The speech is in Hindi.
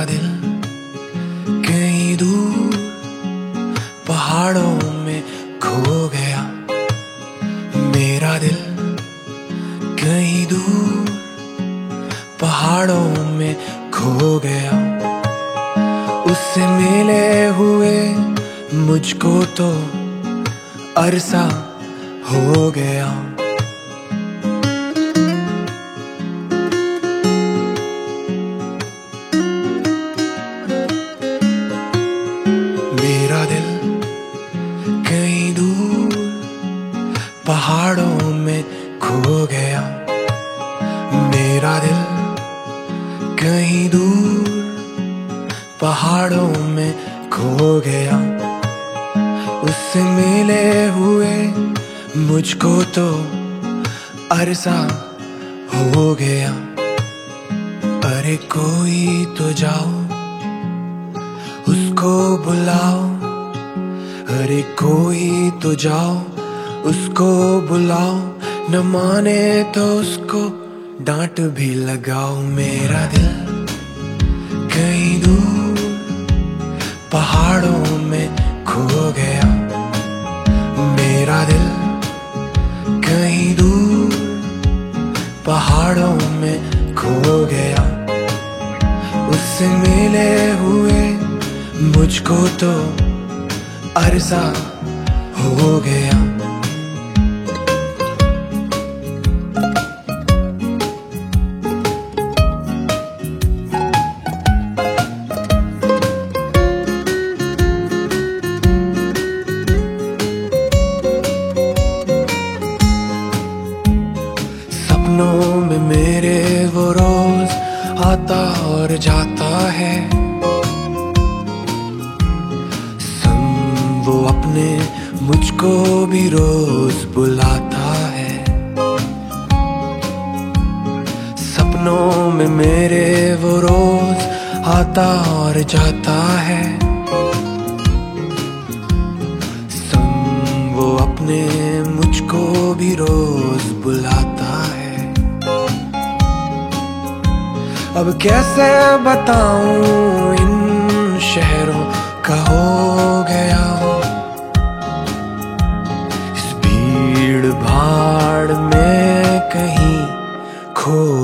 दिल कहीं दूर पहाड़ों में खो गया। मेरा दिल कहीं दूर पहाड़ों में खो गया। उससे मिले हुए मुझको तो अरसा हो गया। मेरा दिल कहीं दूर पहाड़ों में खो गया। मेरा दिल कहीं दूर पहाड़ों में खो गया। उससे मिले हुए मुझको तो अरसा हो गया। अरे कोई तो जाओ उसको बुलाओ, अरे कोई तो जाओ उसको बुलाओ, न माने तो उसको डांट भी लगाओ। मेरा दिल कहीं दूर पहाड़ों में खो गया। मेरा दिल कहीं दूर पहाड़ों में खो गया। उससे मिले हुए मुझको तो अरसा हो गया। सपनों में मेरे वो रोज आता और जाता है। संग वो अपने मुझको भी रोज बुलाता है। सपनों में मेरे वो रोज आता और जाता है। संग वो अपने मुझको भी रोज बुलाता है। अब कैसे बताऊं इन शहरों का हो गया हूँ। इस भीड़ भाड़ में कहीं खो